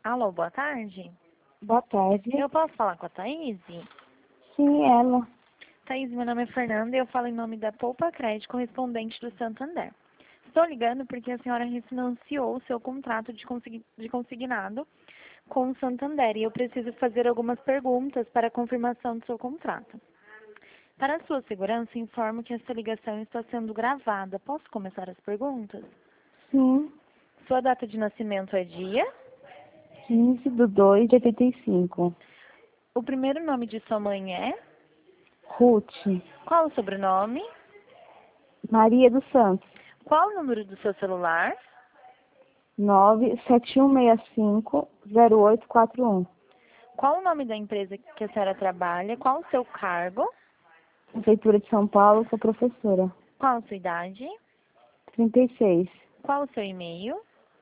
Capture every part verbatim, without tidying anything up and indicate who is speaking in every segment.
Speaker 1: Alô, boa tarde.
Speaker 2: Boa tarde.
Speaker 1: Eu posso falar com a Thaís?
Speaker 2: Sim, ela.
Speaker 1: Thaís, meu nome é Fernanda e eu falo em nome da Poupa Crédito, correspondente do Santander. Estou ligando porque a senhora refinanciou o seu contrato de, consign de consignado com o Santander e eu preciso fazer algumas perguntas para a confirmação do seu contrato. Para a sua segurança, informo que esta ligação está sendo gravada. Posso começar as perguntas?
Speaker 2: Sim.
Speaker 1: Sua data de nascimento é dia?
Speaker 2: quinze de dois de oitenta e cinco.
Speaker 1: O primeiro nome de sua mãe é?
Speaker 2: Ruth.
Speaker 1: Qual o sobrenome?
Speaker 2: Maria dos Santos.
Speaker 1: Qual o número do seu celular?
Speaker 2: nove sete um seis cinco zero oito quatro um.
Speaker 1: Qual o nome da empresa que a senhora trabalha? Qual o seu cargo?
Speaker 2: Prefeitura de São Paulo, sou professora.
Speaker 1: Qual a sua idade?
Speaker 2: trinta e seis.
Speaker 1: Qual o seu e-mail?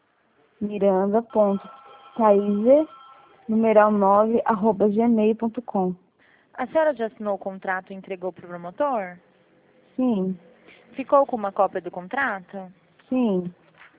Speaker 2: Miranda.thaise, numeral nove, arroba gmail ponto com.
Speaker 1: A senhora já assinou o contrato e entregou para o promotor?
Speaker 2: Sim.
Speaker 1: Ficou com uma cópia do contrato?
Speaker 2: Sim.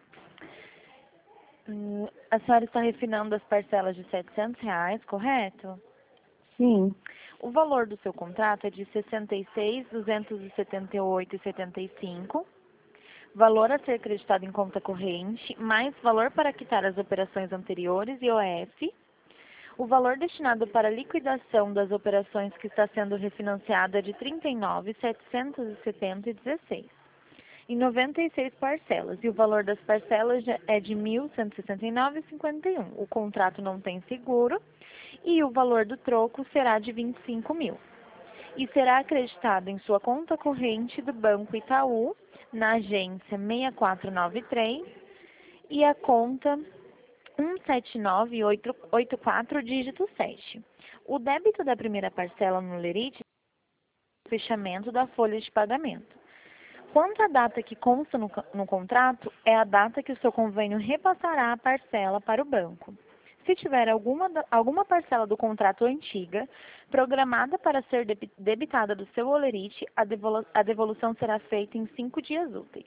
Speaker 1: Hum, a senhora está refinando as parcelas de setecentos reais, correto?
Speaker 2: Sim.
Speaker 1: O valor do seu contrato é de sessenta e seis mil duzentos e setenta e oito reais e setenta e cinco centavos. Valor a ser acreditado em conta corrente, mais valor para quitar as operações anteriores, I O F. O valor destinado para liquidação das operações que está sendo refinanciada é de trinta e nove mil setecentos e setenta reais e dezesseis centavos. Em noventa e seis parcelas, e o valor das parcelas é de mil cento e sessenta e nove reais e cinquenta e um centavos. O contrato não tem seguro e o valor do troco será de vinte e cinco mil. E será acreditado em sua conta corrente do Banco Itaú, na agência seis quatro nove três e a conta um sete nove oito oito quatro, dígito sete. O débito da primeira parcela no lerite é o fechamento da folha de pagamento. Quanto à data que consta no, no contrato, é a data que o seu convênio repassará a parcela para o banco. Se tiver alguma, alguma parcela do contrato antiga, programada para ser debitada do seu holerite, a, devolu a devolução será feita em cinco dias úteis.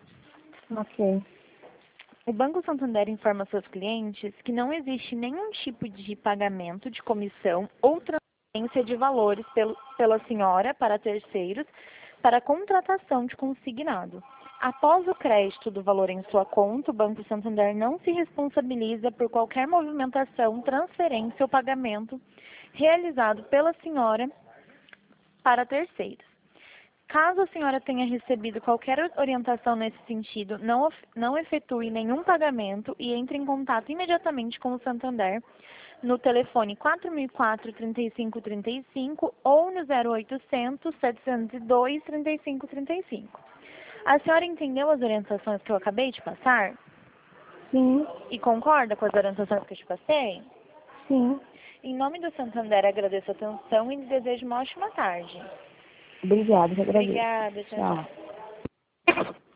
Speaker 2: Ok.
Speaker 1: O Banco Santander informa seus clientes que não existe nenhum tipo de pagamento de comissão ou transferência de valores pelo, pela senhora para terceiros para a contratação de consignado. Após o crédito do valor em sua conta, o Banco Santander não se responsabiliza por qualquer movimentação, transferência ou pagamento realizado pela senhora para terceiros. Caso a senhora tenha recebido qualquer orientação nesse sentido, não, não efetue nenhum pagamento e entre em contato imediatamente com o Santander no telefone quatro mil e quatro, trinta e cinco trinta e cinco ou no zero oitocentos, setecentos e dois, trinta e cinco trinta e cinco. A senhora entendeu as orientações que eu acabei de passar?
Speaker 2: Sim.
Speaker 1: E concorda com as orientações que eu te passei?
Speaker 2: Sim.
Speaker 1: Em nome do Santander, agradeço a atenção e lhe desejo uma ótima tarde.
Speaker 2: Obrigada, eu agradeço.
Speaker 1: Obrigada, tchau,
Speaker 2: Tchau.
Speaker 1: tchau.